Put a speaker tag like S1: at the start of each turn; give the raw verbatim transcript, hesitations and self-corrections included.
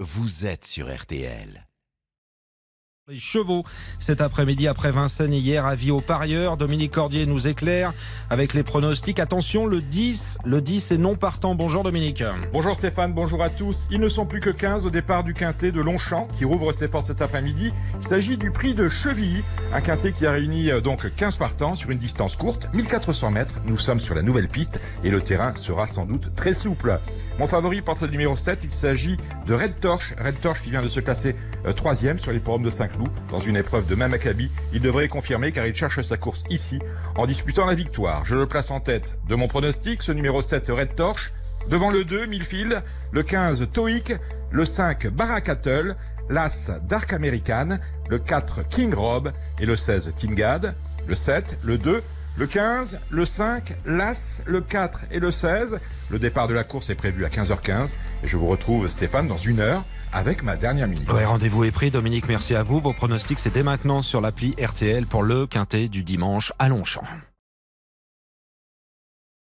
S1: vous êtes sur R T L.
S2: Les chevaux cet après-midi après Vincennes hier, avis aux parieurs. Dominique Cordier nous éclaire avec les pronostics. Attention, le dix, le dix est non partant. Bonjour Dominique.
S3: Bonjour Stéphane, bonjour à tous. Ils ne sont plus que quinze au départ du quintet de Longchamp qui rouvre ses portes cet après-midi. Il s'agit du prix de Chevilly, un quintet qui a réuni donc quinze partants sur une distance courte, mille quatre cents mètres. Nous sommes sur la nouvelle piste et le terrain sera sans doute très souple. Mon favori porte le numéro sept, il s'agit de Red Torch. Red Torch qui vient de se classer troisième sur les forums de Saint-Cloud. Dans une épreuve de même acabit, il devrait confirmer car il cherche sa course ici en disputant la victoire. Je le place en tête de mon pronostic, ce numéro sept Red Torch. Devant le deux, Millfield, le quinze Toic, le cinq Barakattle, l'As Dark American, le quatre King Rob et le seize Team Gad, le sept, le deux, le quinze, le cinq, l'As, le quatre et le seize. Le départ de la course est prévu à quinze heures quinze et je vous retrouve Stéphane dans une heure avec ma dernière minute.
S2: Ouais, rendez-vous est pris. Dominique, merci à vous. Vos pronostics, c'est dès maintenant sur l'appli R T L pour le quintet du dimanche à Longchamp.